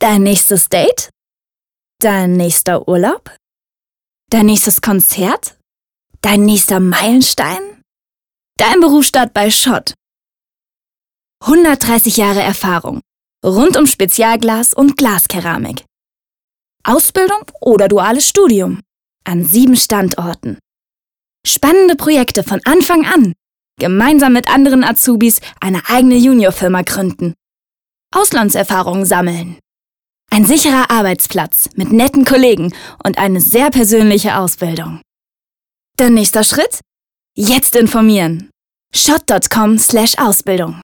Dein nächstes Date? Dein nächster Urlaub? Dein nächstes Konzert? Dein nächster Meilenstein? Dein Berufsstart bei Schott. 130 Jahre Erfahrung. Rund um Spezialglas und Glaskeramik. Ausbildung oder duales Studium. An 7 Standorten. Spannende Projekte von Anfang an. Gemeinsam mit anderen Azubis eine eigene Juniorfirma gründen. Auslandserfahrungen sammeln. Ein sicherer Arbeitsplatz mit netten Kollegen und eine sehr persönliche Ausbildung. Dein nächster Schritt? Jetzt informieren. schott.com/Ausbildung